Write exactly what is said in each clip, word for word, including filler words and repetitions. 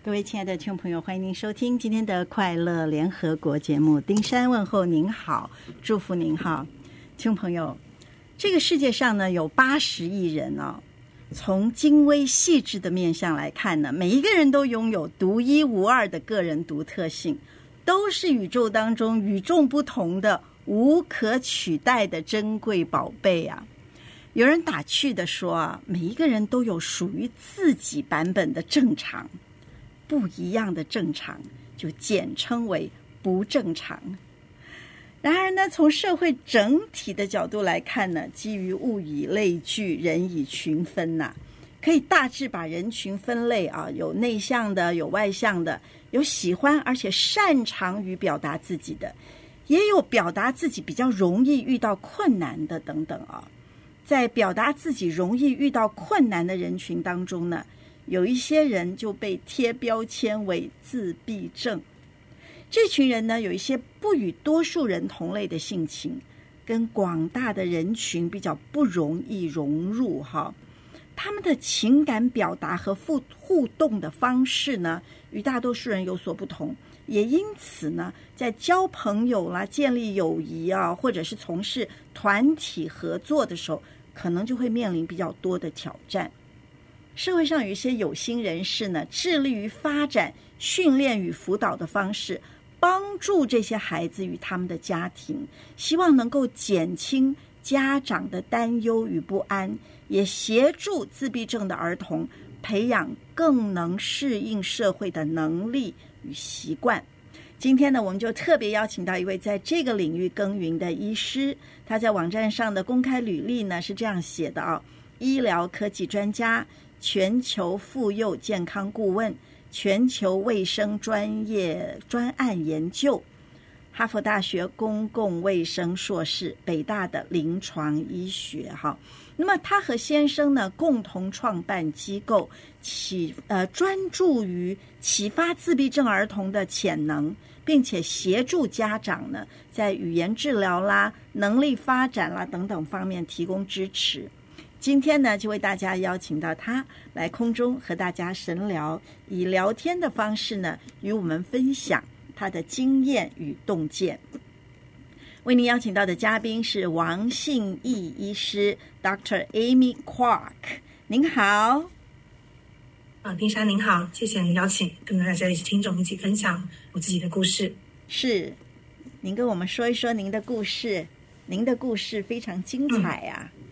各位亲爱的听众朋友，欢迎您收听今天的快乐联合国节目。丁山问候您好，祝福您哈。听众朋友，这个世界上呢有八十亿人哦，从精微细致的面向来看呢，每一个人都拥有独一无二的个人独特性，都是宇宙当中与众不同的无可取代的珍贵宝贝啊。有人打趣的说啊，每一个人都有属于自己版本的正常，不一样的正常就简称为不正常。然而呢，从社会整体的角度来看呢，基于物以类聚，人以群分呐、啊，可以大致把人群分类啊，有内向的，有外向的，有喜欢而且擅长于表达自己的，也有表达自己比较容易遇到困难的等等啊。在表达自己容易遇到困难的人群当中呢，有一些人就被贴标签为自闭症。这群人呢，有一些不与多数人同类的性情，跟广大的人群比较不容易融入哈。他们的情感表达和互互动的方式呢，与大多数人有所不同，也因此呢，在交朋友啦、建立友谊啊，或者是从事团体合作的时候，可能就会面临比较多的挑战。社会上有一些有心人士呢，致力于发展训练与辅导的方式，帮助这些孩子与他们的家庭，希望能够减轻家长的担忧与不安，也协助自闭症的儿童培养更能适应社会的能力与习惯。今天呢，我们就特别邀请到一位在这个领域耕耘的医师，他在网站上的公开履历呢是这样写的啊：医疗科技专家，全球妇幼健康顾问，全球卫生专业专案研究，哈佛大学公共卫生硕士，北大的临床医学哈。那么他和先生呢共同创办机构，启呃专注于启发自闭症儿童的潜能，并且协助家长呢在语言治疗啦、能力发展啦等等方面提供支持。今天呢，就为大家邀请到他来空中和大家神聊，以聊天的方式呢，与我们分享他的经验与洞见。为您邀请到的嘉宾是王信义医师 Doctor Amy Kwok， 您好。 啊，丁山您好，谢谢您邀请，跟大家一起听众一起分享我自己的故事。 是，您跟我们说一说您的故事，您的故事非常精彩啊。嗯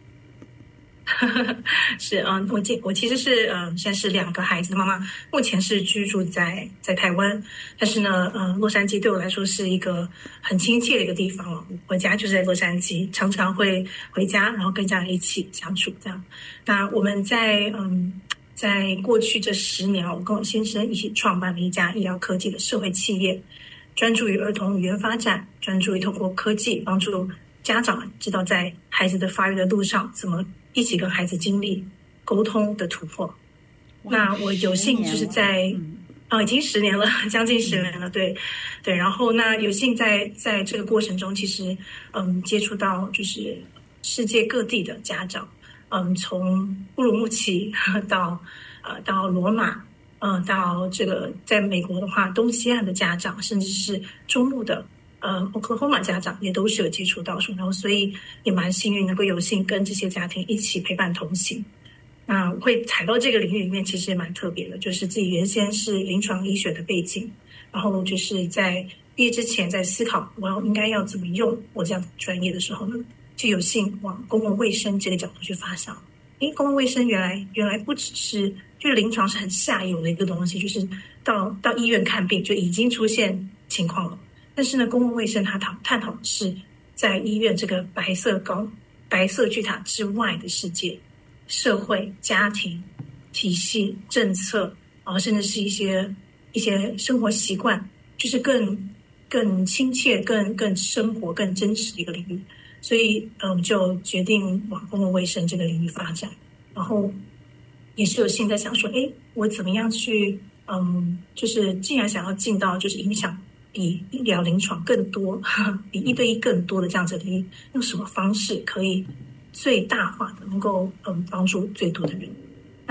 是嗯，我我其实是嗯，现在是两个孩子的妈妈，目前是居住在在台湾，但是呢，嗯，洛杉矶对我来说是一个很亲切的一个地方哦。我家就是在洛杉矶，常常会回家，然后跟家人一起相处这样。那我们在嗯，在过去这十年，我跟我先生一起创办了一家医疗科技的社会企业，专注于儿童语言发展，专注于透过科技帮助家长知道在孩子的发育的路上怎么一起跟孩子经历沟通的突破。那我有幸就是在啊、嗯，已经十年了，将近十年了，对对。然后那有幸在在这个过程中，其实嗯接触到就是世界各地的家长，嗯，从乌鲁木齐到呃到罗马，嗯、呃，到这个在美国的话，东西岸的家长，甚至是中部的。呃 ，Oklahoma 家长也都是有接触到，然后所以也蛮幸运能够有幸跟这些家庭一起陪伴同行。那会踩到这个领域里面，其实也蛮特别的，就是自己原先是临床医学的背景，然后就是在毕业之前在思考我要应该要怎么用我这样的专业的时候呢，就有幸往公共卫生这个角度去发想。因为公共卫生原来原来不只是就是临床是很下游的一个东西，就是到到医院看病就已经出现情况了。但是呢，公共卫生它讨探讨的是在医院这个白色高白色巨塔之外的世界，社会、家庭、体系、政策，啊，甚至是一些一些生活习惯，就是更更亲切、更更生活、更真实的一个领域。所以，嗯，就决定往公共卫生这个领域发展。然后，也是有心在想说，哎，我怎么样去，嗯，就是既然想要进到就是影响比医疗临床更多，比一对一更多的这样子的领域，用什么方式可以最大化的能够嗯帮助最多的人？那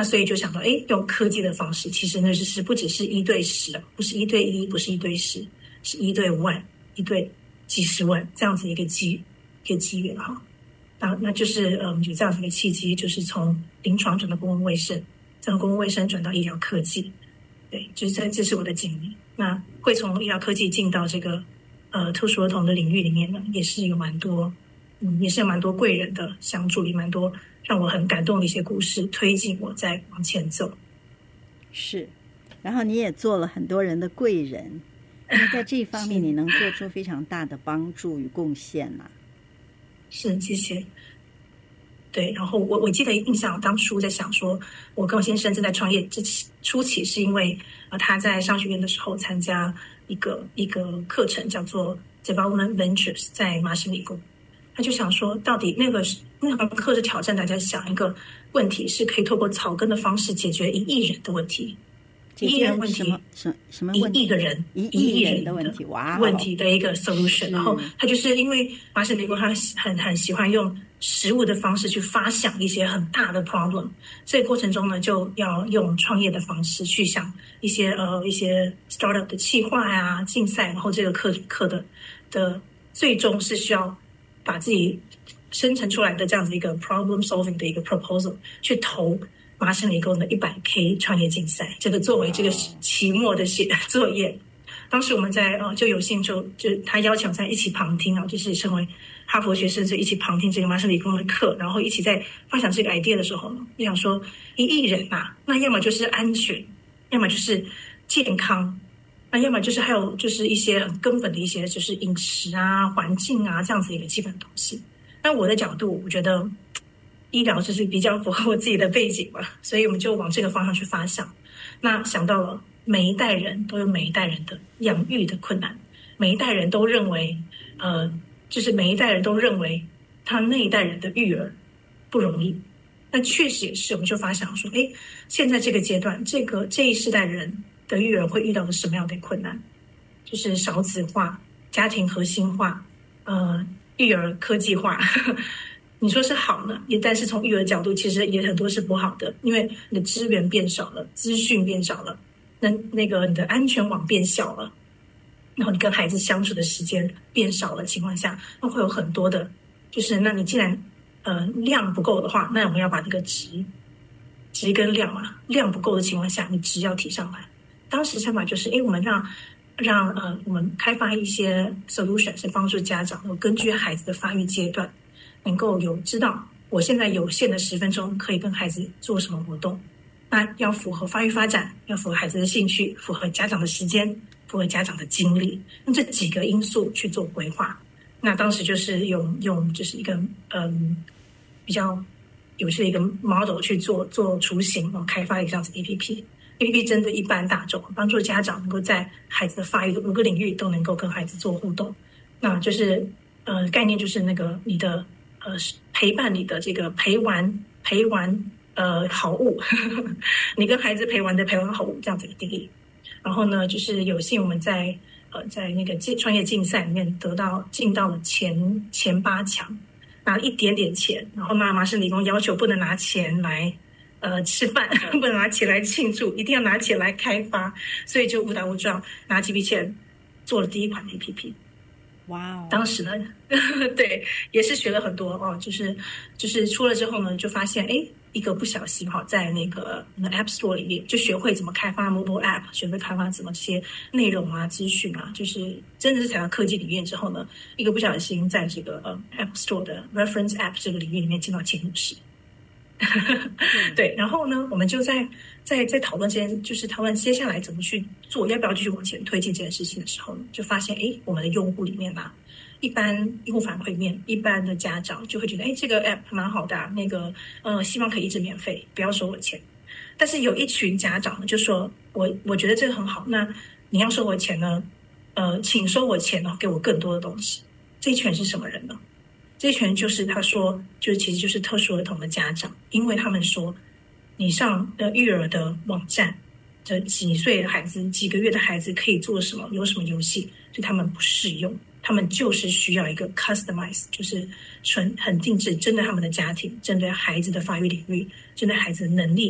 那所以就想到，哎，用科技的方式，其实那就是不只是一对十，不是一对一，不是一对十，是一对万，一对几十万这样子一个机一个机缘哈。那那就是嗯，有这样子一个契机，就是从临床转到公共卫生，从公共卫生转到医疗科技，对，就是这这是我的经历。那会从医疗科技进到这个呃特殊儿童的领域里面呢，也是有蛮多，嗯，也是有蛮多贵人的相助，也蛮多让我很感动的一些故事，推进我再往前走。 是，然后你也做了很多人的贵人，在这一方面你能做出非常大的帮助与贡献啊。 是，谢谢。对，然后我我记得印象当初在想说，我跟我先生正在创业这初期，是因为呃他在商学院的时候参加一个一个课程叫做 Development Ventures， 在麻省理工，他就想说，到底那个那堂课是挑战大家想一个问题，是可以透过草根的方式解决一亿人的问题。 一亿人问题，什么什什么问题？ 一亿个人， 一亿人的问题，哇， 问题的一个 solution。然后他就是因为麻省理工，他很很喜欢用实物的方式去发想一些很大的 problem， 所以过程中呢，就要用创业的方式去想一些呃一些 startup 的企划呀、竞赛，然后这个课课的的最终是需要把自己生成出来的这样子一个 problem solving 的一个 proposal 去投麻省理工的 一百K 创业竞赛，这个作为这个期末的写作业。当时我们在呃就有幸就就他邀请我在一起旁听啊，就是成为哈佛学生，就一起旁听这个麻省理工的课，然后一起在发想这个 idea 的时候呢，就想说一亿人啊，那要么就是安全，要么就是健康，那要么就是还有就是一些很根本的一些就是饮食啊、环境啊这样子一个基本的东西。那我的角度，我觉得医疗就是比较符合我自己的背景嘛，所以我们就往这个方向去发想。那想到了每一代人都有每一代人的养育的困难，每一代人都认为，呃，就是每一代人都认为他那一代人的育儿不容易。那确实也是，我们就发想说，哎，现在这个阶段，这个这一世代人的育儿会遇到的什么样的困难？就是少子化、家庭核心化、呃，育儿科技化。你说是好呢，也但是从育儿角度，其实也很多是不好的，因为你的资源变少了，资讯变少了，那那个你的安全网变小了，然后你跟孩子相处的时间变少了情况下，那会有很多的，就是那你既然呃量不够的话，那我们要把这个值值跟量啊，量不够的情况下，你值要提上来。当时想法就是，哎，我们让让呃我们开发一些 solution， 是帮助家长能根据孩子的发育阶段，能够有知道我现在有限的十分钟可以跟孩子做什么活动，那要符合发育发展，要符合孩子的兴趣，符合家长的时间，符合家长的精力，用这几个因素去做规划。那当时就是用用就是一个嗯比较有趣的一个 model 去做做雏形，然后开发一个这样子 A P P。A P P 针对一般大众，帮助家长能够在孩子的发育的五个领域都能够跟孩子做互动。那就是呃概念就是那个你的呃陪伴你的这个陪玩陪玩呃好物，你跟孩子陪玩的陪玩好物这样子的定义。然后呢，就是有幸我们在呃在那个创业竞赛里面得到进到了前前八强，拿一点点钱，然后妈妈是理工要求不能拿钱来。呃，吃饭不能拿钱来庆祝，一定要拿钱来开发，所以就误打误撞拿几笔钱做了第一款 A P P。 哇哦！ 当时呢，对，也是学了很多哦，就是就是出了之后呢，就发现哎，一个不小心哈，在那个那 App Store 里面就学会怎么开发 Mobile App， 学会开发怎么这些内容啊、资讯啊，就是真的是踩到科技里面之后呢，一个不小心在这个呃 App Store 的 Reference App 这个领域里面进到前五十。对，然后呢，我们就在在在讨论这件，就是讨论接下来怎么去做，要不要继续往前推进这件事情的时候呢，就发现，哎，我们的用户里面啊，一般用户反馈面，一般的家长就会觉得，哎，这个 app 蛮好的、啊，那个呃，希望可以一直免费，不要收我钱。但是有一群家长呢，就说我我觉得这个很好，那你要收我钱呢，呃，请收我钱哦，给我更多的东西。这一群是什么人呢？这一群就是他说，就是其实就是特殊儿童的家长，因为他们说，你上呃育儿的网站，这几岁的孩子、几个月的孩子可以做什么，有什么游戏，对他们不适用，他们就是需要一个 customize， 就是纯很定制，针对他们的家庭，针对孩子的发育领域，针对孩子的能力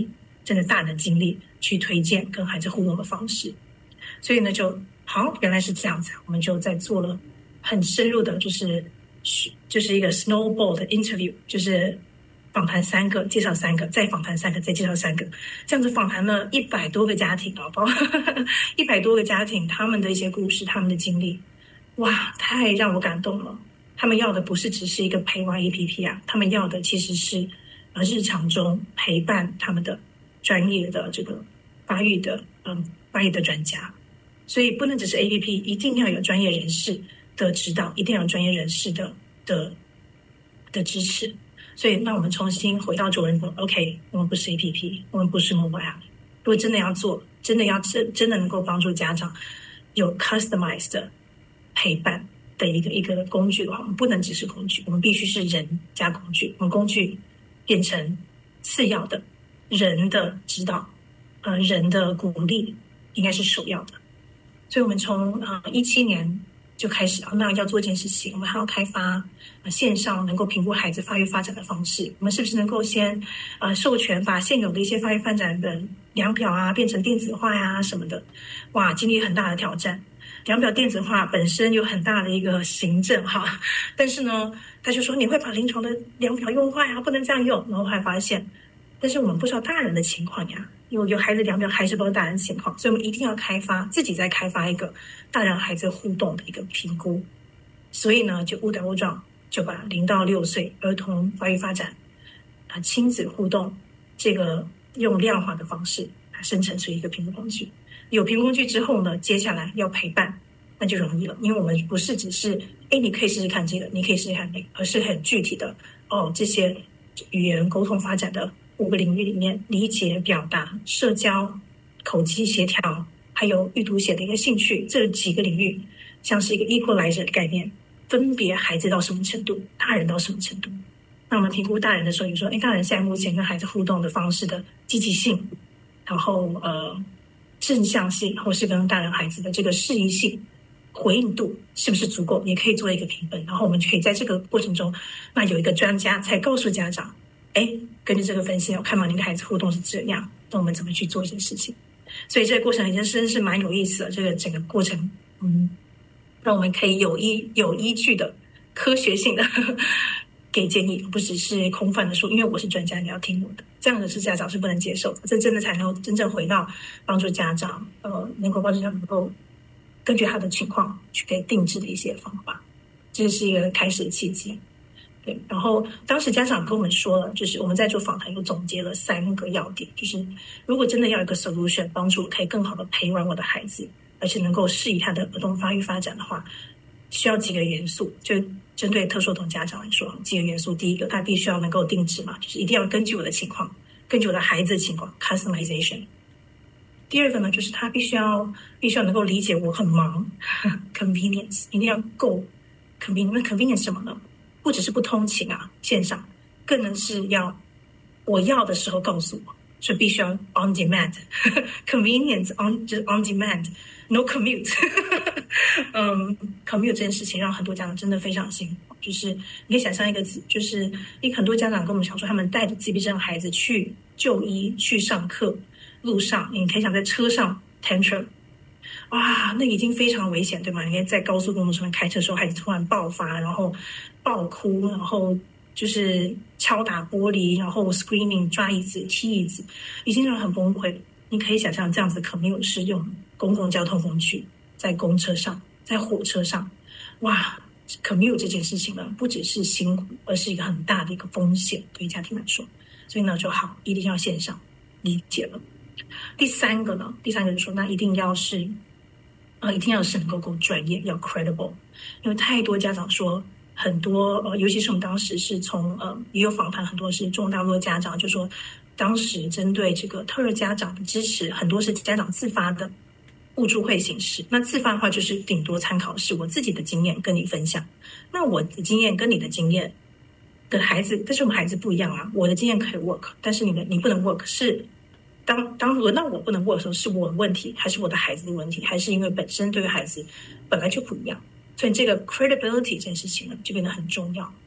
真的大人的经历去推荐跟孩子互动的方式。所以呢就好，原来是这样子，我们就在做了很深入的就是就是一个 snowball 的 interview， 就是访谈三个，介绍三个，再访谈三个，再介绍三个，这样子访谈了一百多个家庭，好不好？一百多个家庭，他们的一些故事，他们的经历，哇，太让我感动了。他们要的不是只是一个陪玩 A P P 啊，他们要的其实是呃日常中陪伴他们的专业的这个发育的嗯发育的专家。所以不能只是 A P P， 一定要有专业人士的指导，一定要有专业人士的的的支持。所以那我们重新回到主人公 OK， 我们不是 A P P， 我们不是 mobile app。 如果真的要做，真的要真真的能够帮助家长有 customized 的陪伴的一个一个工具的话，我们不能只是工具，我们必须是人加工具。我们工具变成次要的，人的指导呃人的鼓励应该是首要的。所以我们从呃一七年就开始啊，那要做一件事情，我们还要开发、呃、线上能够评估孩子发育发展的方式。我们是不是能够先呃授权把现有的一些发育发展的量表啊变成电子化呀、啊、什么的？哇，经历很大的挑战。量表电子化本身有很大的一个行政哈，但是呢，他就说你会把临床的量表用坏啊，不能这样用。然后还发现，但是我们不知道大人的情况呀。有有孩子量表还是不知道大人情况，所以我们一定要开发自己再开发一个大人孩子互动的一个评估。所以呢，就误打误撞就把零到六岁儿童发育发展啊亲子互动这个用量化的方式生成出一个评估工具。有评估工具之后呢，接下来要陪伴，那就容易了，因为我们不是只是哎你可以试试看这个，你可以试试看那个，而是很具体的哦这些语言沟通发展的五个领域里面，理解、表达、社交、口技协调，还有阅读写的一个兴趣，这几个领域像是一个 equalizer 的概念，分别孩子到什么程度，大人到什么程度。那我们评估大人的时候，有说，哎，大人现在目前跟孩子互动的方式的积极性，然后呃正向性，或是跟大人孩子的这个适宜性、回应度是不是足够，也可以做一个评分。然后我们就可以在这个过程中，那有一个专家才告诉家长，哎，根据这个分析，我看到你跟孩子互动是这样，那我们怎么去做这件事情？所以这个过程已经真是蛮有意思的。这个整个过程，嗯，让我们可以有依有依据的、科学性的呵呵给建议，不只是空泛的说，因为我是专家，你要听我的。这样的是家长是不能接受的，这真的才能真正回到帮助家长，呃，能够帮助家长能够根据他的情况去给定制的一些方法。这是一个开始的契机。对，然后当时家长跟我们说了，就是我们在做访谈又总结了三个要点，就是如果真的要有一个 solution 帮助可以更好的陪伴我的孩子，而且能够适宜他的儿童发育发展的话，需要几个元素。就针对特殊儿童家长来说，几个元素，第一个，他必须要能够定制嘛，就是一定要根据我的情况，根据我的孩子的情况 customization。第二个呢，就是他必须要必须要能够理解我很忙convenience， 一定要够 convenience。那 convenience 是什么呢？不只是不通勤啊，线上，更能是要我要的时候告诉我，所以必须要 on demand convenience on 就是 on demand no commute 嗯 commute 这件事情让很多家长真的非常辛苦。就是你可以想象一个字，就是一很多家长跟我们讲说，他们带着自闭症孩子去就医去上课路上，你可以想在车上 tantrum，哇，那已经非常危险，对吗？你可以在高速公路上面开车的时候，孩子突然爆发，然后爆哭，然后就是敲打玻璃，然后 screaming 抓椅子踢椅子，已经让人很崩溃。你可以想象这样子可能有是用公共交通工具，在公车上，在火车上，哇 commute 这件事情呢，不只是辛苦，而是一个很大的一个风险对于家庭来说。所以呢就好，一定要线上理解了。第三个呢，第三个就是说，那一定要是呃，一定要是能够够专业，要 credible。因为太多家长说，很多呃，尤其是我们当时是从呃，也有访谈很多是中国大陆的家长，就说当时针对这个特儿家长的支持，很多是家长自发的互助会形式。那自发的话，就是顶多参考是我自己的经验跟你分享。那我的经验跟你的经验的孩子，但是我们孩子不一样啊，我的经验可以 work， 但是你的你不能 work 是。当当轮到我不能握的时候，是我的问题，还是我的孩子的问题，还是因为本身对于孩子本来就不一样？所以这个 credibility 这件事情呢，就变得很重要。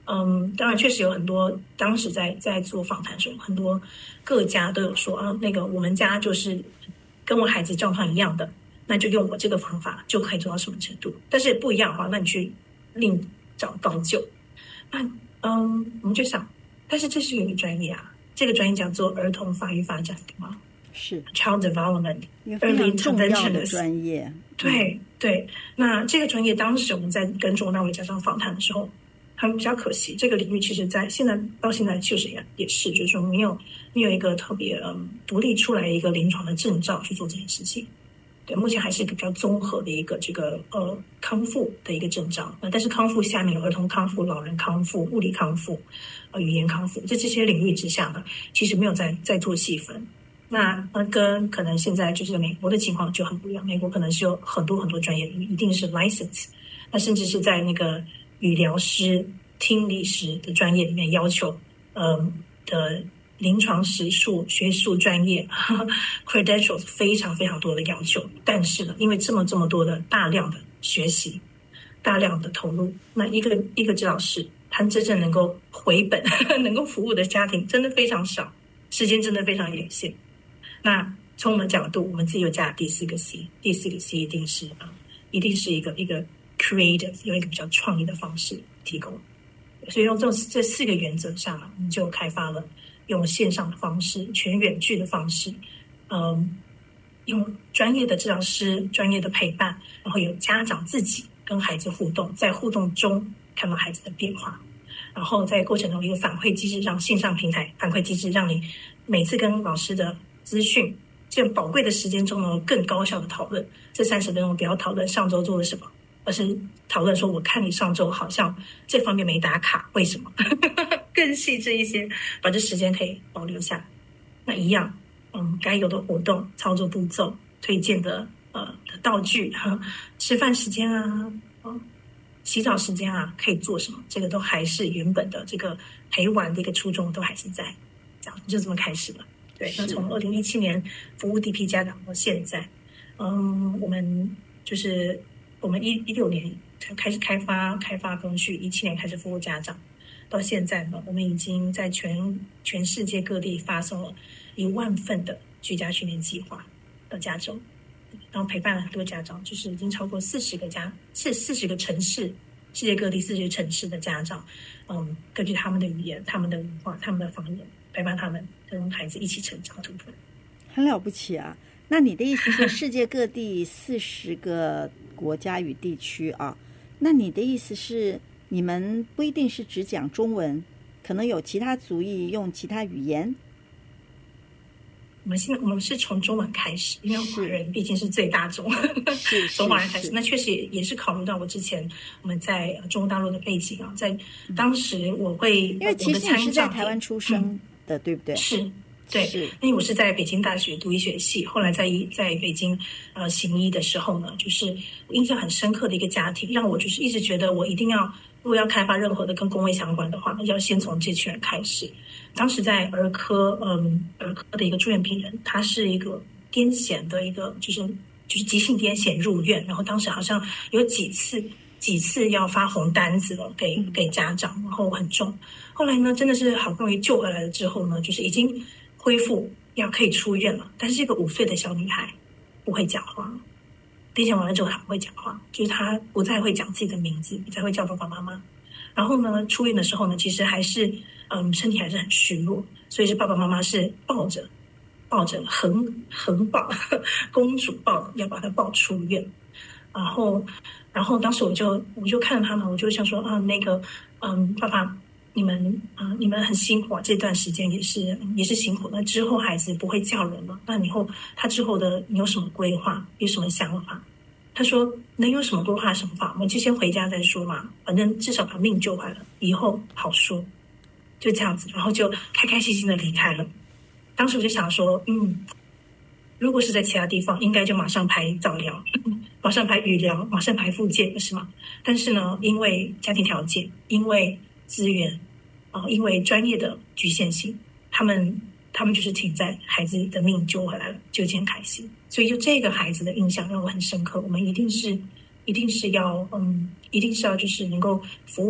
嗯，当然确实有很多，当时在在做访谈的时候，很多各家都有说啊，那个我们家就是跟我孩子状况一样的，那就用我这个方法就可以做到什么程度。但是不一样的话，那你去另找高就。那嗯，我们就想，但是这是一个专业啊，这个专业叫做儿童发育发展，对吗？ 是 Child Development， 一个非常重要的专业。 对对，那这个专业当时我们在跟中国大陆家长访谈的时候，他们比较可惜，这个领域其实在现在到现在确实也也是，就是说没有没有一个特别嗯独立出来一个临床的证照去做这件事情。对，目前还是一个比较综合的一个这个呃康复的一个证照。那但是康复下面有儿童康复、老人康复、物理康复、呃语言康复，在这些领域之下呢，其实没有在在做细分。那呃跟可能现在就是美国的情况就很不一样，美国可能是有很多很多专业领域一定是 license， 那甚至是在那个语疗师、听力师的专业里面要求，呃的临床实数、学术专业呵呵 credentials 非常非常多的要求。但是呢，因为这么这么多的大量的学习、大量的投入，那一个一个治疗师，他真正能够回本、呵呵能够服务的家庭真的非常少，时间真的非常有限。那从我们的角度，我们自己又加了第四个 C， 第四个 C 一定是啊，一定是一个一个 creative， 用一个比较创意的方式提供。所以用这种这四个原则下，我们就开发了用线上的方式、全远距的方式，嗯，用专业的治疗师、专业的陪伴，然后有家长自己跟孩子互动，在互动中看到孩子的变化，然后在过程中有反馈机制，让线上平台反馈机制，让你每次跟老师的资讯这宝贵的时间中呢，更高效的讨论。这三十分钟不要讨论上周做了什么，而是讨论说我看你上周好像这方面没打卡，为什么？更细致一些，把这时间可以保留下来。那一样，嗯，该有的活动、操作步骤、推荐的呃的道具、哈，吃饭时间啊，嗯，洗澡时间啊，可以做什么？这个都还是原本的这个陪玩的一个初衷，都还是在，这样就这么开始了。对，那从二零一七年服务第一批家长到现在，嗯，我们就是我们一一六年开始开发开发工序，一七年开始服务家长，到现在呢，我们已经在全全世界各地发送了一万份的居家训练计划到加州，然后陪伴了很多家长，就是已经超过四十个家是四十个城市，世界各地四十个城市的家长，嗯，根据他们的语言、他们的文化、他们的方言，陪伴他们跟孩子一起成长突破。 很了不起啊！那你的意思是世界各地四十个国家与地区啊？那你的意思是你们不一定是只讲中文，可能有其他族裔用其他语言？ 我们现在我们是从中文开始，因为华人毕竟是最大众， 是从华人开始。那确实也也是考虑到我之前我们在中国大陆的背景啊，在当时我会因为其实你是在台湾出生的，嗯、对不对？ 是。对，因为我是在北京大学读医学系，后来在在北京呃行医的时候呢，就是印象很深刻的一个家庭，让我就是一直觉得我一定要，如果要开发任何的跟公卫相关的话，要先从这群人开始。当时在儿科，嗯，儿科的一个住院病人，他是一个癫痫的一个，就是就是急性癫痫入院，然后当时好像有几次几次要发红单子了给给家长，然后很重。后来呢，真的是好不容易救回来了之后呢，就是已经恢复要可以出院了，但是一个五岁的小女孩不会讲话，癫痫完了之后她不会讲话，就是她不再会讲自己的名字，不再会叫爸爸妈妈。然后呢，出院的时候呢，其实还是嗯身体还是很虚弱，所以是爸爸妈妈是抱着抱着横横抱公主抱要把她抱出院。然后然后当时我就我就看着他们，我就想说啊那个嗯爸爸。你们啊、呃，你们很辛苦啊，这段时间也是也是辛苦。那之后孩子不会叫人了，那以后他之后的你有什么规划？有什么想法？他说能有什么规划想法？我们就先回家再说嘛，反正至少把命救回来了，以后好说。就这样子，然后就开开心心的离开了。当时我就想说，嗯，如果是在其他地方，应该就马上排早疗，马上排语疗，马上排复健，是吗？但是呢，因为家庭条件，因为资源啊、呃，因为专业的局限性，他们他们就是停在孩子的命救回来了，就这样开心。所以就这个孩子的印象让我很深刻。我们一定是一定是要嗯，一定是要就是能够服务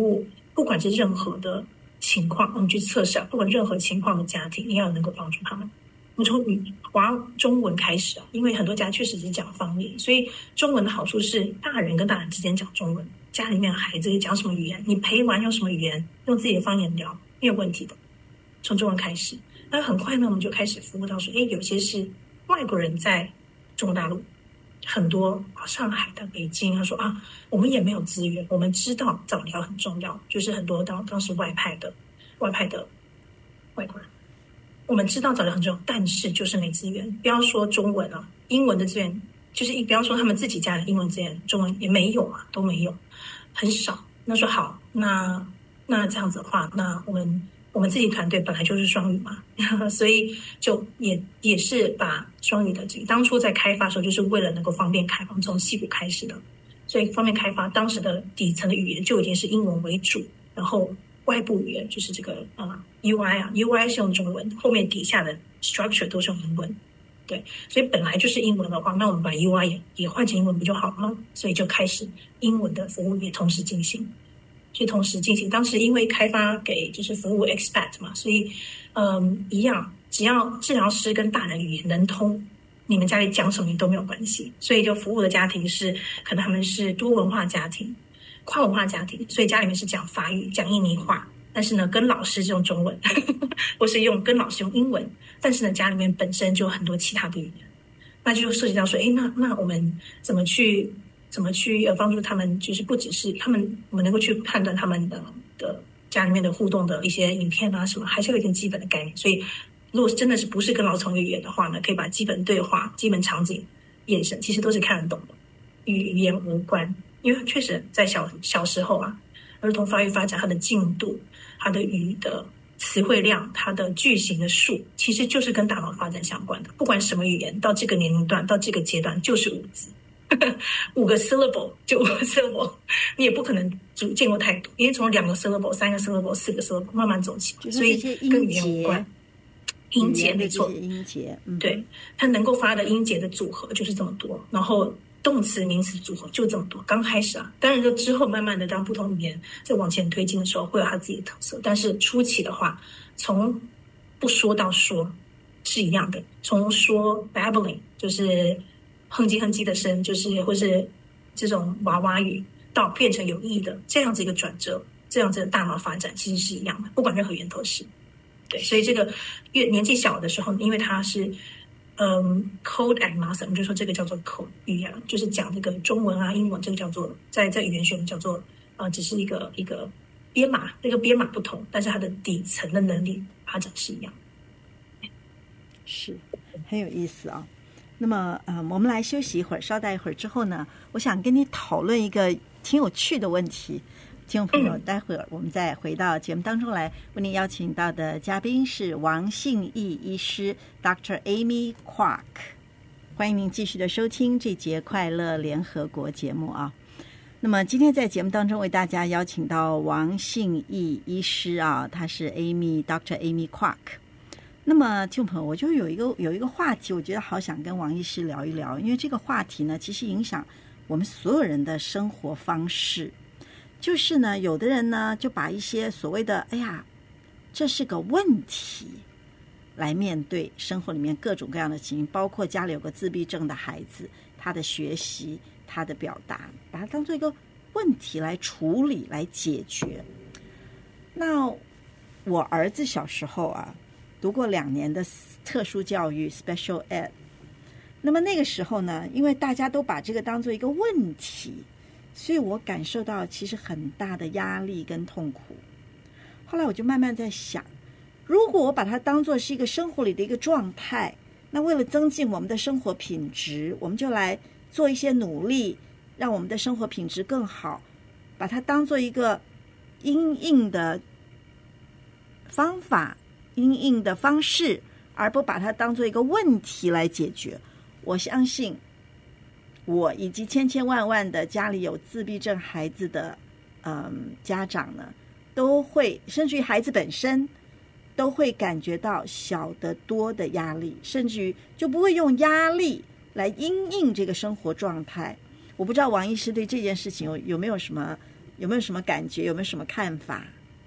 不管是任何的情况，我们去测试，不管任何情况的家庭，你要能够帮助他们。我们从语华中文开始啊，因为很多家确实是讲方言，所以中文的好处是大人跟大人之间讲中文，家里面孩子讲什么语言，你陪玩用什么语言，用自己的方言聊没有问题的，从中文开始。那很快呢，我们就开始服务到说，哎，有些是外国人在中国大陆，很多上海的、北京，他说啊，我们也没有资源，我们知道早疗很重要，就是很多当当时外派的外派的外国人，我们知道早疗很重要，但是就是没资源。不要说中文啊，英文的资源，就是不要说他们自己家的英文资源，中文也没有啊，都没有，很少。那说好，那那这样子的话，那我们。我们自己团队本来就是双语嘛，所以就也也是把双语的这个当初在开发的时候，就是为了能够方便开发，从矽谷开始的，所以方便开发当时的底层的语言就已经是英文为主，然后外部语言就是这个呃 U I 啊 ，U I 是用中文，后面底下的 structure 都是用英文，对，所以本来就是英文的话，那我们把 U I 也也换成英文不就好了吗？所以就开始英文的服务也同时进行。去同时进行，当时因为开发给就是服务 expat 嘛，所以嗯一样，只要治疗师跟大人语言能通，你们家里讲什么都没有关系。所以就服务的家庭是可能他们是多文化家庭、跨文化家庭，所以家里面是讲法语、讲印尼话，但是呢跟老师是用中文，或是用跟老师用英文，但是呢家里面本身就有很多其他的语言，那就涉及到说，哎，那那我们怎么去？怎么去呃帮助他们？就是不只是他们，我们能够去判断他们的的家里面的互动的一些影片啊什么，还是有一点基本的概念。所以，如果真的是不是跟老师同一个语言的话呢，可以把基本对话、基本场景、眼神，其实都是看得懂的，与语言无关。因为确实在小小时候啊，儿童发育发展它的进度、它的语的词汇量、它的句型的数，其实就是跟大脑发展相关的。不管什么语言，到这个年龄段、到这个阶段，就是五字。五个 syllable 就五个 syllable， 你也不可能见过太多，因为从两个 syllable、三个 syllable、四个 syllable 慢慢走起，所以跟语言无关。音节没错， 音节、嗯、 对，它能够发的音节的组合就是这么多，然后动词、名词组合就这么多。刚开始啊，当然就之后慢慢的，当不同语言在往前推进的时候，会有它自己的特色。但是初期的话，从不说到说是一样的，从说 babbling 就是。哼唧哼唧的声，就是或是这种娃娃语，到变成有意义的这样子一个转折，这样子的大脑发展其实是一样的，不管任何语言都是。对，所以这个越年纪小的时候，因为它是嗯 code agnostic， 我们就说这个叫做 code 语言，就是讲这个中文啊、英文，这个叫做在在语言学叫做呃，只是一个一个编码，这个编码不同，但是它的底层的能力发展是一样的。 是很有意思啊。那么呃，我们来休息一会儿，稍待一会儿之后呢，我想跟你讨论一个挺有趣的问题。听众朋友，待会儿我们再回到节目当中来，为您邀请到的嘉宾是王信义医师 Doctor Amy Kwok， 欢迎您继续的收听这节快乐联合国节目啊。那么今天在节目当中为大家邀请到王信义医师啊，他是 Amy Doctor Amy Kwok。那么听众朋友，我就有一个有一个话题，我觉得好想跟王医师聊一聊，因为这个话题呢，其实影响我们所有人的生活方式。就是呢，有的人呢就把一些所谓的哎呀，这是个问题，来面对生活里面各种各样的情形，包括家里有个自闭症的孩子，他的学习、他的表达，把它当做一个问题来处理、来解决。那我儿子小时候啊，读过两年的特殊教育 special ed， 那么那个时候呢，因为大家都把这个当做一个问题，所以我感受到其实很大的压力跟痛苦。后来我就慢慢在想，如果我把它当作是一个生活里的一个状态，那为了增进我们的生活品质，我们就来做一些努力，让我们的生活品质更好，把它当作一个因应的方法、因应的方式，而不把它当作一个问题来解决。我相信我以及千千万万的家里有自闭症孩子的嗯家长呢，都会，甚至于孩子本身都会感觉到小得多的压力，甚至于就不会用压力来因应这个生活状态。我不知道王医师对这件事情有有没有什么有没有什么感觉？有没有什么看法？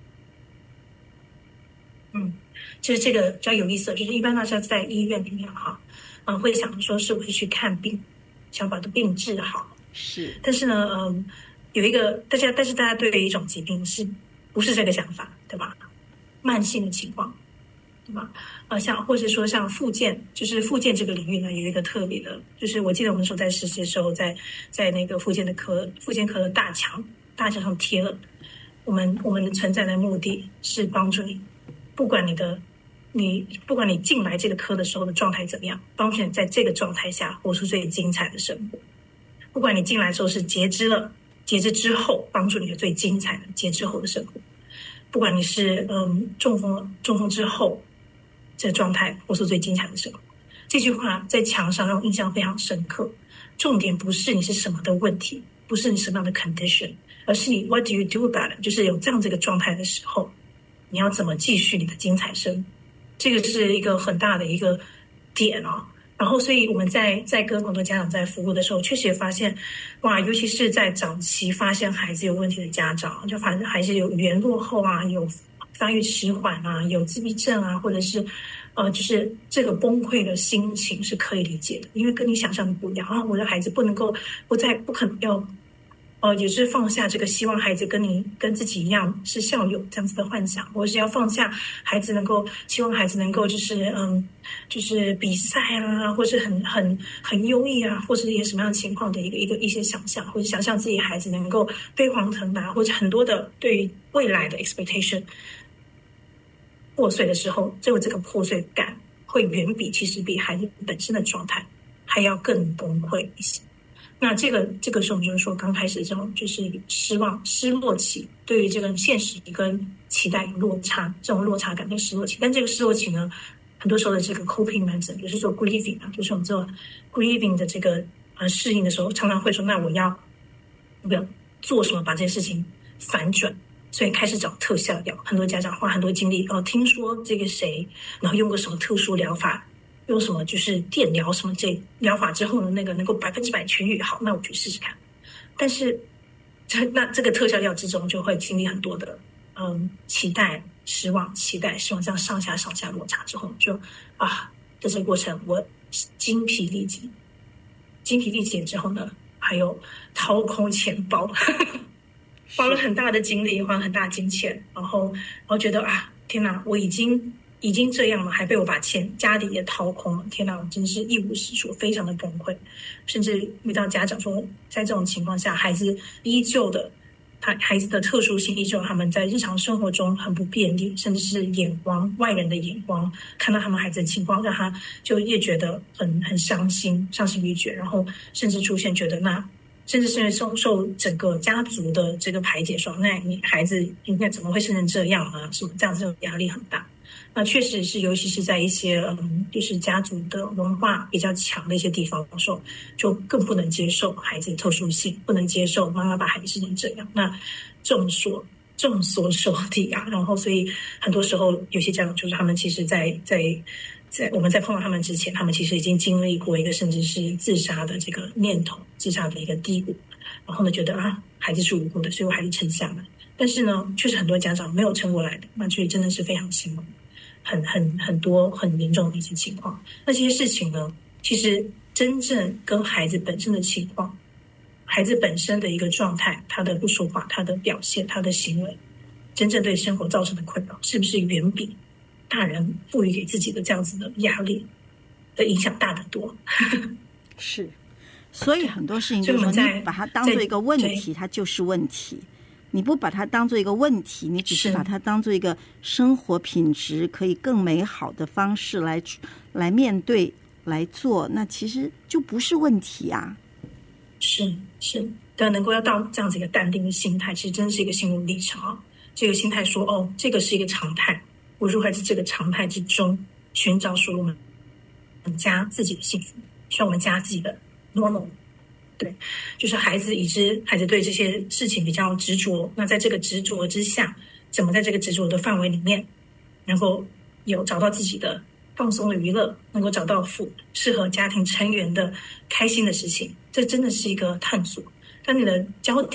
嗯，其实这个比较有意思，就是一般大家在医院里面哈，嗯、呃，会想说是不是去看病，想把这病治好。 是， 但是呢，嗯，有一个大家，但是大家对于一种疾病是不是这个想法，对吧？慢性的情况，对吧？呃，像或者说像复健，就是复健这个领域呢，有一个特别的，就是我记得我们说在实习的时候，在在那个复健的科，复健科的大墙大墙上贴了，我们我们的存在的目的是帮助你。不管你的，你不管你进来这个科的时候的状态怎么样，帮助你在这个状态下活出最精彩的生活。不管你进来的时候是截肢了，截肢之后帮助你的最精彩的截肢后的生活。不管你是嗯中风了，中风之后这个状态活出最精彩的生活。这句话在墙上让我印象非常深刻。重点不是你是什么的问题，不是你什么样的 condition， 而是你 what do you do about it， 就是有这样这个状态的时候。你要怎么继续你的精彩生？这个是一个很大的一个点哦。然后，所以我们在在跟很多家长在服务的时候，确实也发现，哇，尤其是在早期发现孩子有问题的家长，就发现孩子有语言落后啊，有发育迟缓啊，有自闭症啊，或者是呃，就是这个崩溃的心情是可以理解的，因为跟你想象的不一样啊。我的孩子不能够不再不可能要。呃，也是放下这个希望孩子跟你跟自己一样是校友这样子的幻想，或是要放下孩子能够希望孩子能够就是嗯，就是比赛啊，或是很很很优异啊，或是一些什么样的情况的一个一个一些想象，或者想象自己孩子能够飞黄腾达，或者很多的对于未来的 expectation 破碎的时候，只有这个破碎感会远比其实比孩子本身的状态还要更崩溃一些。那这个这个时候，我们就是说，刚开始这种就是失望、失落期，对于这个现实跟期待有落差，这种落差感跟失落期。但这个失落期呢，很多时候的这个 coping mechanism， 就是做 grieving 啊，就是我们做 grieving 的这个呃适应的时候，常常会说，那我要我要做什么把这些事情反转？所以开始找特效药，很多家长花很多精力哦，听说这个谁，然后用个什么特殊疗法。用什么就是电疗什么这疗法之后呢，那个能够百分之百痊愈，好，那我去试试看。但是这那这个特效药之中就会经历很多的嗯期待、失望、期待、失望，这样上下上下落差之后，就啊，在这个过程我精疲力尽，精疲力尽之后呢，还有掏空钱包，花了很大的精力，花了很大的金钱，然后然后觉得啊，天哪，我已经。已经这样了，还被我把钱家里也掏空了，天哪，我真是一无是处，非常的崩溃。甚至遇到家长说，在这种情况下，孩子依旧的，他孩子的特殊性依旧，他们在日常生活中很不便利，甚至是眼光外人的眼光，看到他们孩子的情况，让他就越觉得很很伤心，伤心欲绝，然后甚至出现觉得那。甚至是受受整个家族的这个排解，说那你孩子应该怎么会生成这样啊？什么这样，这种压力很大。那确实是，尤其是在一些嗯，就是家族的文化比较强的一些地方，说就更不能接受孩子的特殊性，不能接受妈妈把孩子生成这样。那众所众所周知啊，然后所以很多时候有些家长就是他们其实在在。在我们在碰到他们之前，他们其实已经经历过一个甚至是自杀的这个念头，自杀的一个低谷，然后呢觉得啊孩子是无辜的，所以我孩子撑下来。但是呢，确实很多家长没有撑过来的，那所以真的是非常辛苦，很很很多很严重的一些情况。那这些事情呢，其实真正跟孩子本身的情况，孩子本身的一个状态，他的不说话，他的表现，他的行为，真正对生活造成的困扰，是不是远比大人赋予给自己的这样子的压力的影响大得多？ 是，所以很多事情就是说，你把它当做一个问题，它就是问题；你不把它当做一个问题，你只是把它当做一个生活品质可以更美好的方式来来面对来做，那其实就不是问题啊。 是是，但能够要到这样子一个淡定的心态，其实真是一个心路历程啊。这个心态说，哦，这个是一个常态。我如何在这个常态之中寻找属于我们家自己的幸福，需要我们家自己的 normal。 对，就是孩子已知孩子对这些事情比较执着，那在这个执着之下，怎么在这个执着的范围里面能够有找到自己的放松的娱乐，能够找到符适合家庭成员的开心的事情，这真的是一个探索。当你的焦点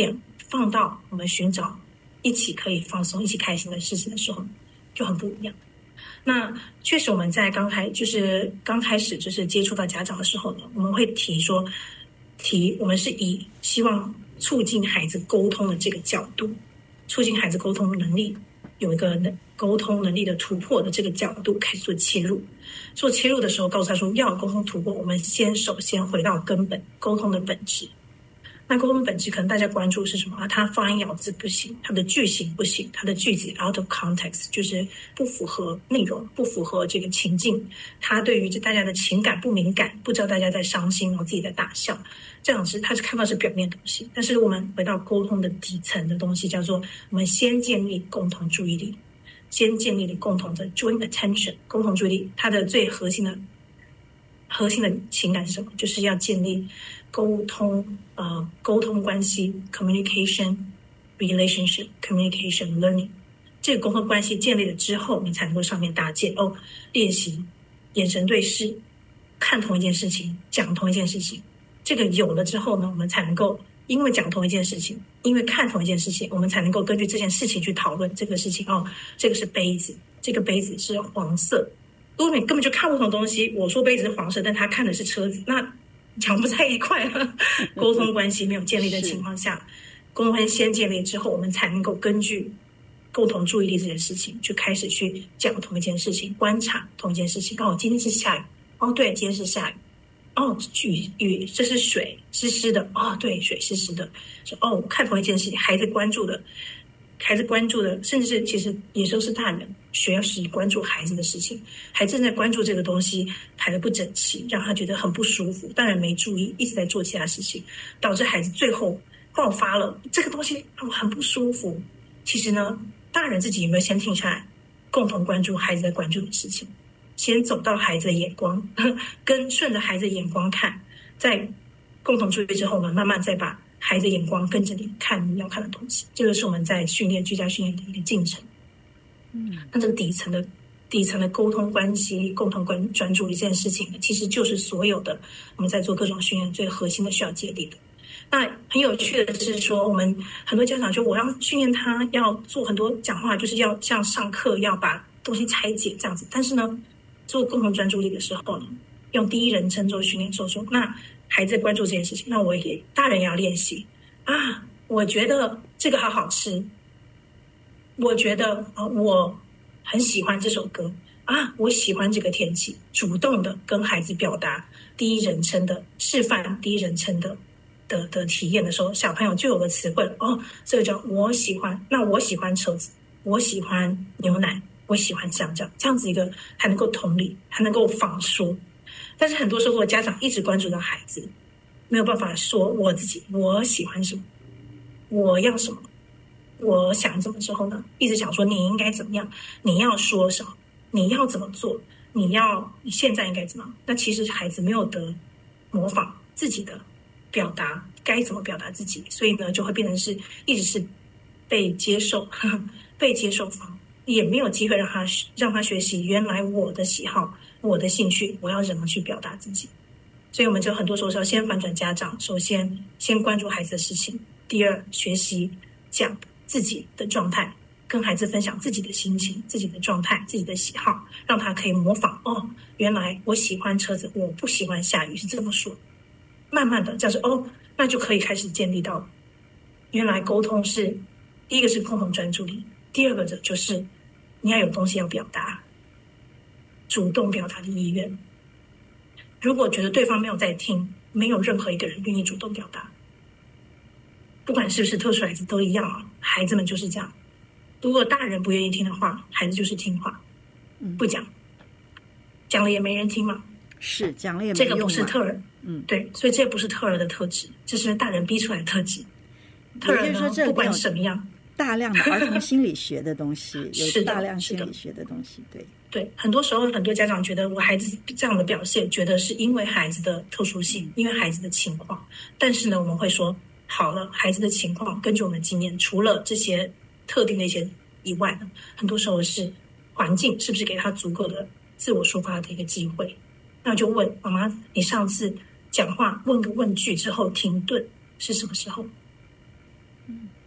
放到我们寻找一起可以放松、一起开心的事情的时候，就很不一样。那确实我们在刚开就是刚开始就是接触到家长的时候呢，我们会提说提我们是以希望促进孩子沟通的这个角度，促进孩子沟通能力有一个沟通能力的突破的这个角度开始做切入。做切入的时候告诉他说，要沟通突破，我们先首先回到根本，沟通的本质。那沟通本质可能大家关注是什么啊？他发音咬字不行，他的句型不行，他的句子 out of context， 就是不符合内容，不符合这个情境。他对于这大家的情感不敏感，不知道大家在伤心，然后自己在大笑，这样子他是看到是表面的东西。但是我们回到沟通的底层的东西，叫做我们先建立共同注意力，先建立共同的 joint attention， 共同注意力，它的最核心的核心的情感是什么？就是要建立沟通，呃，沟通关系 communication relationship communication learning。 这个沟通关系建立了之后，你才能够上面搭建哦，练习眼神对视，看同一件事情，讲同一件事情。这个有了之后呢，我们才能够因为讲同一件事情，因为看同一件事情，我们才能够根据这件事情去讨论这个事情。哦，这个是杯子，这个杯子是黄色。如果你根本就看不同东西，我说杯子是黄色，但他看的是车子，那讲不在一块了。沟通关系没有建立的情况下，沟通关系先建立之后，我们才能够根据共同注意力这件事情，就开始去讲同一件事情，观察同一件事情。哦，今天是下雨。哦，对，今天是下雨。哦，雨雨，这是水，湿湿的。哦，对，水湿湿的。说哦，看同一件事情，孩子关注的，孩子关注的，甚至是其实有时候是大人学习关注孩子的事情，还正在关注这个东西排得不整齐，让他觉得很不舒服，大人没注意，一直在做其他事情，导致孩子最后爆发了，这个东西很不舒服。其实呢，大人自己有没有先停下来，共同关注孩子在关注的事情，先走到孩子的眼光，跟顺着孩子的眼光看，在共同注意之后呢，慢慢再把孩子的眼光跟着你看你要看的东西。这个是我们在训练居家训练的一个进程。嗯，那这个底层的底层的沟通关系、共同关专注一件事情呢，其实就是所有的我们在做各种训练最核心的需要建立的。那很有趣的是说，我们很多家长就我要训练他要做很多讲话，就是要像上课要把东西拆解这样子。但是呢，做共同专注力的时候呢，用第一人称做训练，说说那孩子关注这件事情，那我也大人也要练习啊。我觉得这个好好吃，我觉得啊，我很喜欢这首歌啊，我喜欢这个天气。主动的跟孩子表达第一人称的示范，第一人称的的的体验的时候，小朋友就有个词汇了。哦，这个叫我喜欢，那我喜欢车子，我喜欢牛奶，我喜欢香蕉，这样子一个还能够同理，还能够仿说。但是很多时候，家长一直关注到孩子，没有办法说我自己我喜欢什么，我要什么，我想怎么之后呢，一直想说你应该怎么样，你要说什么，你要怎么做，你要你现在应该怎么样。那其实孩子没有得模仿自己的表达，该怎么表达自己，所以呢，就会变成是一直是被接受，呵呵被接受方，也没有机会让他让他学习原来我的喜好，我的兴趣，我要怎么去表达自己。所以我们就很多时候是要先反转家长，首先先关注孩子的事情，第二学习讲自己的状态，跟孩子分享自己的心情、自己的状态、自己的喜好，让他可以模仿。哦，原来我喜欢车子，我不喜欢下雨，是这么说。慢慢的这样子，哦，那就可以开始建立到原来沟通是第一个是共同专注力，第二个的就是你要有东西要表达，主动表达的意愿。如果觉得对方没有在听，没有任何一个人愿意主动表达，不管是不是特殊孩子都一样啊，孩子们就是这样。如果大人不愿意听的话，孩子就是听话，不讲，讲了也没人听嘛。 是讲了也没用嘛。 这个不是特儿，嗯，对，所以这不是特儿的特质，这是大人逼出来的特质。特儿呢，不管什么样， 大量的儿童心理学的东西，有大量心理学的东西，对对。很多时候，很多家长觉得我孩子这样的表现，觉得是因为孩子的特殊性，因为孩子的情况。但是呢，我们会说，好了，孩子的情况，根据我们的经验，除了这些特定的一些以外呢，很多时候是环境是不是给他足够的自我抒发的一个机会。那就问妈妈，你上次讲话问个问句之后停顿是什么时候？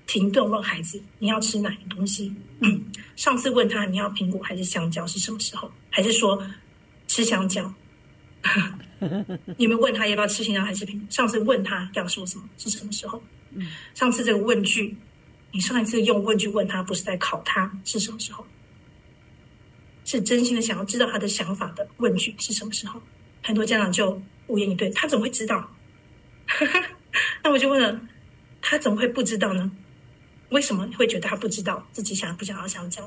停顿问孩子你要吃哪个东西。嗯，上次问他你要苹果还是香蕉是什么时候？还是说吃香蕉？你有没有问他要不要吃香蕉还是苹果？上次问他要说什么是什么时候？上次这个问句，你上一次用问句问他，不是在考他是什么时候？是真心的想要知道他的想法的问句是什么时候？很多家长就无言以对，他怎么会知道？那我就问了，他怎么会不知道呢？为什么会觉得他不知道自己想不想要香蕉？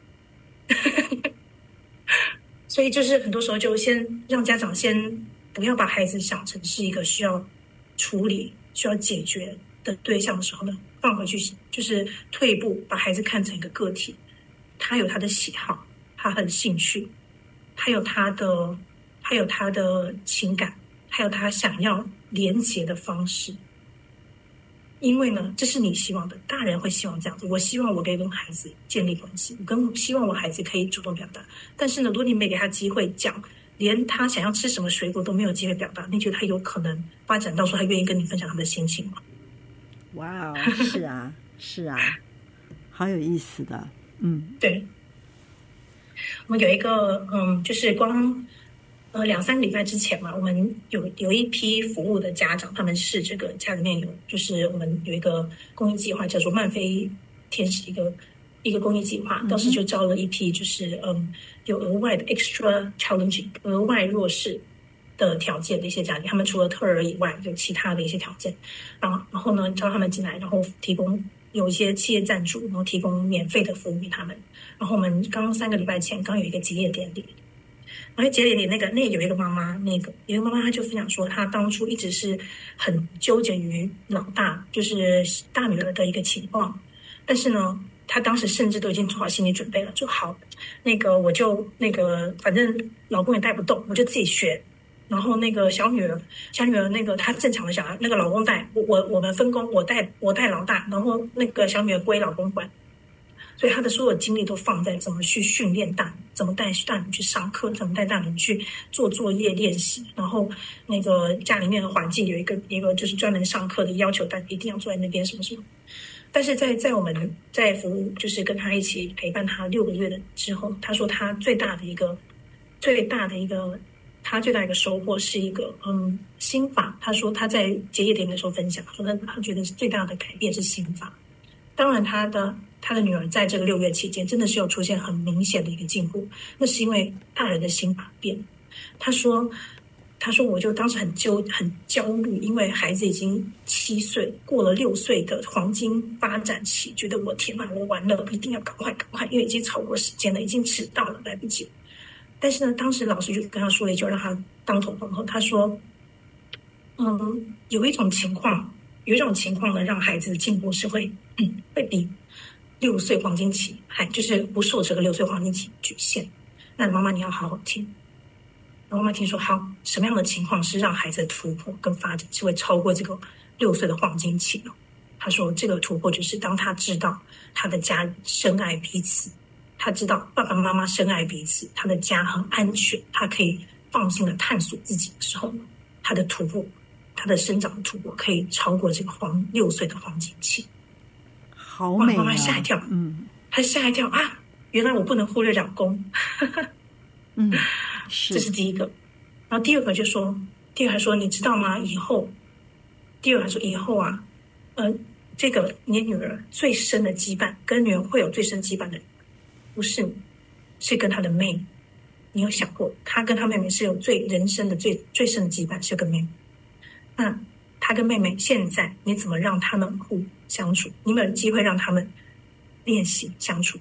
所以就是很多时候就先让家长先不要把孩子想成是一个需要处理、需要解决的对象的时候呢，放回去，就是退一步，把孩子看成一个个体，他有他的喜好，他的兴趣，他有他的，他有他的情感，还有他想要连结的方式。因为呢，这是你希望的，大人会希望这样子。我希望我可以跟孩子建立关系，我跟希望我孩子可以主动表达。但是呢，如果你没给他机会讲，连他想要吃什么水果都没有机会表达，你觉得他有可能发展到说他愿意跟你分享他的心情吗？ 哇哦，是啊，是啊，好有意思的。嗯， 对。我们有一个，嗯，就是光。呃，两三个礼拜之前嘛，我们有有一批服务的家长，他们是这个家里面有，就是我们有一个公益计划叫做曼菲天使一个一个公益计划，当时就招了一批，就是嗯有额外的 extra challenging 额外弱势的条件的一些家庭，他们除了特儿以外，有其他的一些条件，然后然后呢招他们进来，然后提供有一些企业赞助，然后提供免费的服务给他们。然后我们刚三个礼拜前刚有一个结业典礼。然后节点里那个那有一个妈妈，那个有一个妈妈，她就分享说，她当初一直是很纠结于老大，就是大女儿的一个情况，但是呢，她当时甚至都已经做好心理准备了，就好，那个我就那个反正老公也带不动，我就自己学。然后那个小女儿，小女儿那个她正常的小孩，那个老公带我我我们分工，我带我带老大，然后那个小女儿归老公管。所以他的所有精力都放在怎么去训练大女，怎么带大女去上课，怎么带大女去做作业练习。然后那个家里面的环境有一个一个就是专门上课的要求，但一定要坐在那边什么什么。但是在在我们在服务，就是跟他一起陪伴他六个月的之后，他说他最大的一个最大的一个他最大的一个收获是一个嗯心法。他说他在结业典礼的时候分享，说他他觉得最大的改变是心法。当然他的。他的女儿在这个六月期间真的是有出现很明显的一个进步，那是因为大人的心法变了。他说他说我就当时很纠很焦虑，因为孩子已经七岁，过了六岁的黄金发展期，觉得我天哪，我完了，一定要赶快赶快，因为已经超过时间了，已经迟到了，来不及了。但是呢，当时老师就跟他说了一句，让他当头棒喝。他说嗯，有一种情况有一种情况呢，让孩子的进步是会嗯会比六岁黄金期，还就是不受这个六岁黄金期局限。那妈妈你要好好听。然后妈妈听说，好，什么样的情况是让孩子的突破跟发展是会超过这个六岁的黄金期呢？他说，这个突破就是当他知道他的家人深爱彼此，他知道爸爸妈妈深爱彼此，他的家很安全，他可以放心的探索自己的时候，他的突破，他的生长的突破可以超过这个黄六岁的黄金期。 好美啊！ 妈妈吓一跳，嗯，她吓一跳啊！原来我不能忽略老公， 嗯，是， 这是第一个。然后第二个就说，第二个还说，你知道吗？以后，第二个还说以后啊，呃，这个你女儿最深的羁绊，跟女儿会有最深羁绊的，不是你，是跟她的妹妹。你有想过，她跟她妹妹是有最人生的最最深的羁绊，是跟妹妹。那她跟妹妹现在你怎么让他们互相处？你们有机会让他们练习相处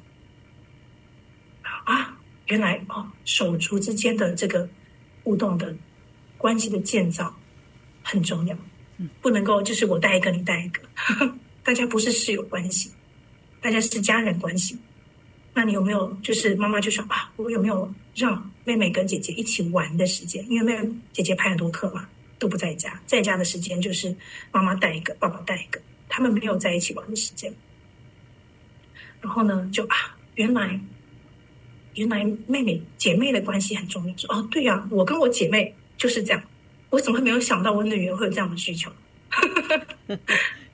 啊！原来哦，手足之间的这个互动的关系的建造很重要，不能够就是我带一个你带一个，呵呵，大家不是室友关系，大家是家人关系。那你有没有就是妈妈就说啊，我有没有让妹妹跟姐姐一起玩的时间？因为妹妹姐姐排很多课嘛，都不在家，在家的时间就是妈妈带一个，爸爸带一个，他们没有在一起玩的时间。然后呢，就啊，原来原来妹妹姐妹的关系很重要。说哦，对呀、啊，我跟我姐妹就是这样，我怎么会没有想到我女儿会有这样的需求？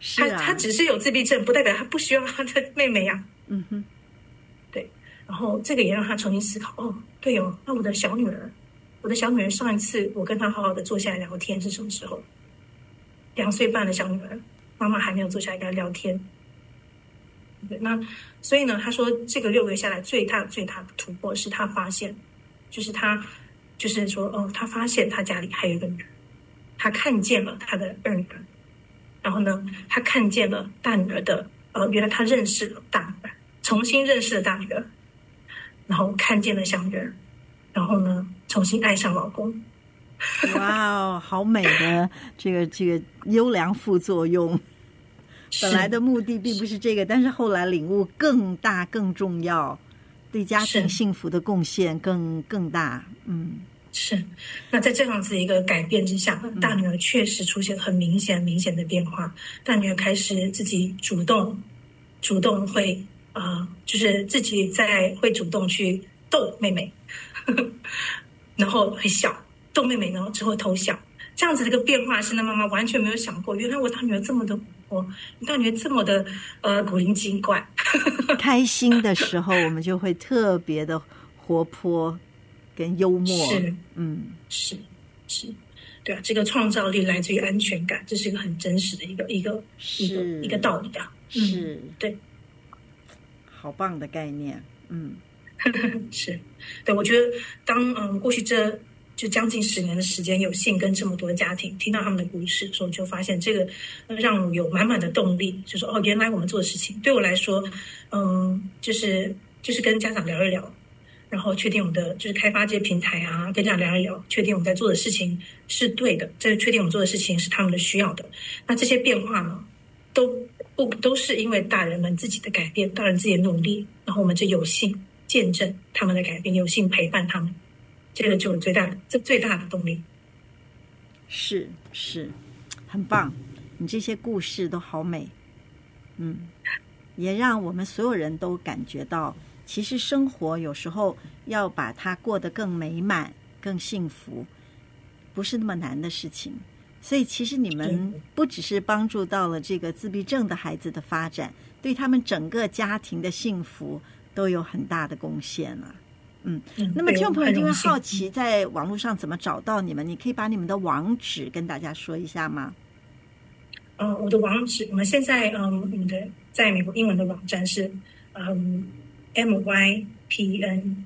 是啊， 他他只是有自闭症，不代表他不需要他的妹妹呀、啊。 嗯哼， 对。然后这个也让他重新思考，哦，对哦，那我的小女儿，我的小女儿上一次我跟她好好的坐下来聊天是什么时候？两岁半的小女儿，妈妈还没有坐下来跟她聊天。对，那所以呢，他说这个六个月下来最大最大的突破是他发现，就是他就是说，哦，他发现他家里还有一个女儿，他看见了他的二女儿，然后呢，他看见了大女儿的，呃，原来他认识了大女儿，重新认识了大女儿，然后看见了小女儿，然后呢，重新爱上老公。 哇哦，好美的这个这个优良副作用。本来的目的并不是这个，但是后来领悟更大更重要，对家庭幸福的贡献更更大。嗯， 是。那在这样子一个改变之下，大女儿确实出现很明显明显的变化。大女儿开始自己主动主动会呃，就是自己在会主动去逗妹妹，呵呵，然后会笑，逗妹妹呢只会偷笑。这样子的一个变化是那妈妈完全没有想过，原来我大女儿这么的活泼，我大女儿这么的呃古灵精怪。 开心的时候我们就会特别的活泼跟幽默。 是， 嗯， 是是，对啊，这个创造力来自于安全感，这是一个很真实的一个一个一个一个道理啊。 是、 嗯，对， 好棒的概念。嗯， 是，对，我觉得当嗯过去这就将近十年的时间，有幸跟这么多的家庭听到他们的故事的时候，就发现这个让我有满满的动力，就说哦，原来我们做的事情对我来说，嗯，就是就是跟家长聊一聊，然后确定我们的就是开发这些平台啊，跟家长聊一聊，确定我们在做的事情是对的，这确定我们做的事情是他们的需要的。那这些变化呢，都不都是因为大人们自己的改变，大人自己的努力，然后我们就有幸见证他们的改变，有幸陪伴他们。这个就是最大的，这最大的动力。 是是，很棒，你这些故事都好美，嗯，也让我们所有人都感觉到，其实生活有时候要把它过得更美满、更幸福，不是那么难的事情。所以，其实你们不只是帮助到了这个自闭症的孩子的发展，对他们整个家庭的幸福都有很大的贡献了。嗯，那么听众朋友一定会好奇，在网络上怎么找到你们？你可以把你们的网址跟大家说一下吗？ 呃，我的网址，我们现在嗯，我们的在美国英文的网站是嗯 m y p e n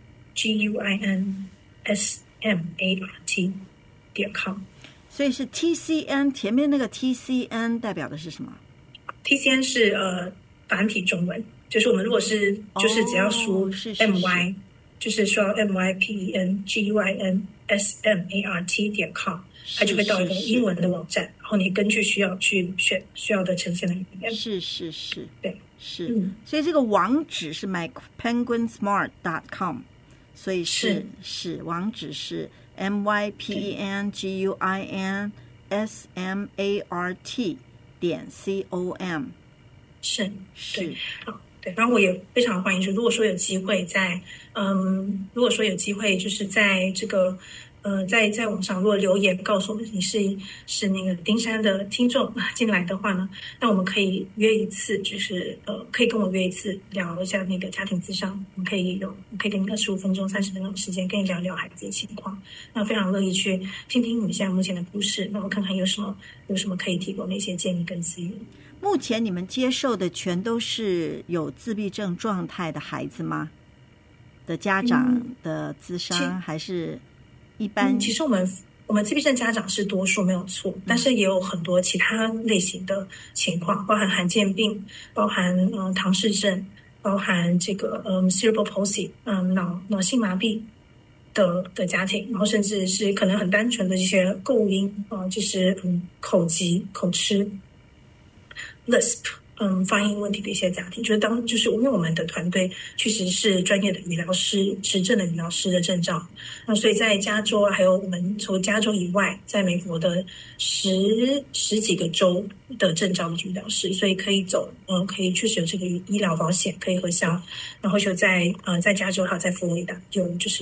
g u i n s m a r t 点 com， 所以是 T C N， 前面那个 T C N 代表的是什么 ？T C N 是呃繁体中文，就是我们如果是就是只要输 M Y。哦，就是说 M Y P E N G U I N S M A R T 点 com， 它就会到一个英文的网站，然后你根据需要去选需要的呈现的语言。 是是是， 对， 是。嗯，所以这个网址是 my penguin smart dot com， 所以是是网址是 M Y P E N G U I N S M A R T 点 C O M。 是是。 对，然后我也非常欢迎，就如果说有机会在，嗯，如果说有机会，就是在这个，呃，在在网上如果留言告诉我们你是是那个丁山的听众进来的话呢，那我们可以约一次，就是呃，可以跟我约一次聊一下那个家庭咨商，我们可以有，我可以给你二十五分钟、三十分钟的时间跟你聊聊孩子的情况，那非常乐意去听听你们现在目前的故事，那我看看有什么有什么可以提供的一些建议跟资源。 目前你们接受的全都是有自闭症状态的孩子吗？的家长的咨商、嗯、还是一般、 嗯、其实我们我们自闭症家长是多数没有错、嗯、但是也有很多其他类型的情况，包含罕见病，包含呃唐氏症，包含这个嗯 cerebral palsy 嗯脑脑性麻痹的的家庭，然后甚至是可能很单纯的这些构音啊、呃，就是嗯口疾口吃lisp 嗯发音问题的一些家庭，就是当就是因为我们的团队确实是专业的语疗师，执政的语疗师的证照，那所以在加州还有我们除加州以外，在美国的十十几个州的证照的语疗师，所以可以走嗯可以确实有这个医疗保险可以核销，然后就在呃在加州还有在佛罗里达有就是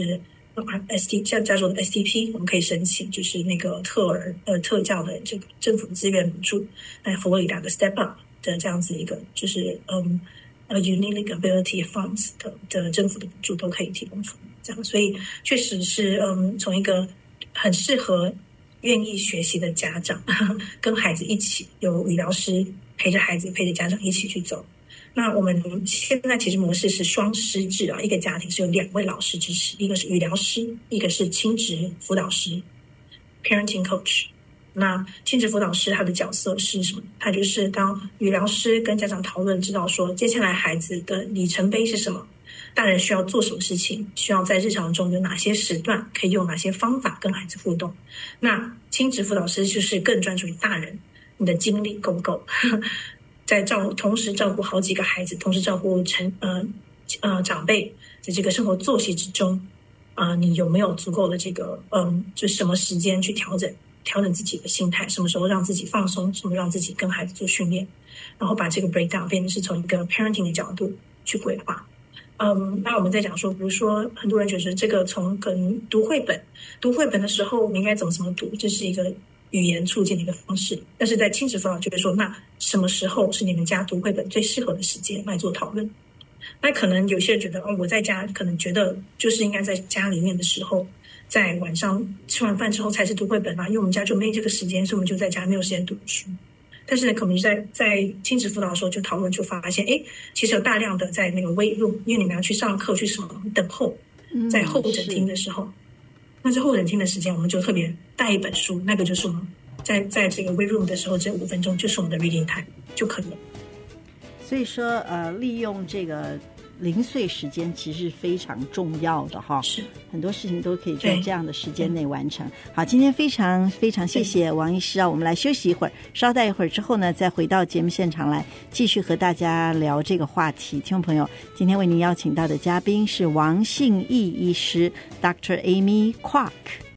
S T 像加州的 S T P， 我们可以申请就是那个特儿呃特教的这个政府资源补助。那佛罗里达的 Step Up 的这样子一个就是嗯呃 Unique Ability Funds 的的政府的补助都可以提供服务，这样，所以确实是嗯从一个很适合愿意学习的家长呵呵跟孩子一起，有语疗师陪着孩子陪着家长一起去走。那我们现在其实模式是双师制啊，一个家庭是有两位老师支持，一个是语疗师，一个是亲职辅导师 parenting coach。 那亲职辅导师他的角色是什么？他就是当语疗师跟家长讨论，知道说接下来孩子的里程碑是什么，大人需要做什么事情，需要在日常中有哪些时段可以用哪些方法跟孩子互动。那亲职辅导师就是更专注于大人，你的精力够不够在照同时照顾好几个孩子，同时照顾成呃呃长辈在这个生活作息之中啊、呃，你有没有足够的这个嗯，就什么时间去调整调整自己的心态，什么时候让自己放松，什么让自己跟孩子做训练，然后把这个 breakdown 变成是从一个 parenting 的角度去规划。嗯，那我们在讲说，比如说很多人觉得这个从可能读绘本，读绘本的时候我们应该怎么怎么读，这是一个语言促进的一个方式。但是在亲子辅导就会说，那什么时候是你们家读绘本最适合的时间来做讨论？那可能有些人觉得，哦，我在家可能觉得就是应该在家里面的时候，在晚上吃完饭之后才是读绘本啊，因为我们家就没这个时间，所以我们就在家没有时间读书。但是呢，可能在在亲子辅导的时候就讨论，就发现，哎，其实有大量的在那个 wait room， 因为你们要去上课去什么等候，在候诊厅的时候，嗯、那在候诊厅的时间，我们就特别带一本书，那个就是我们在在这个 wait room 的时候，这五分钟就是我们的 reading time 就可以了。 所以说，呃，利用这个零碎时间其实是非常重要的哈， 是很多事情都可以在这样的时间内完成。好，今天非常非常谢谢王医师啊，我们来休息一会儿，稍待一会儿之后呢，再回到节目现场来继续和大家聊这个话题。听众朋友，今天为您邀请到的嘉宾是王信义医师 Doctor Amy Kwok。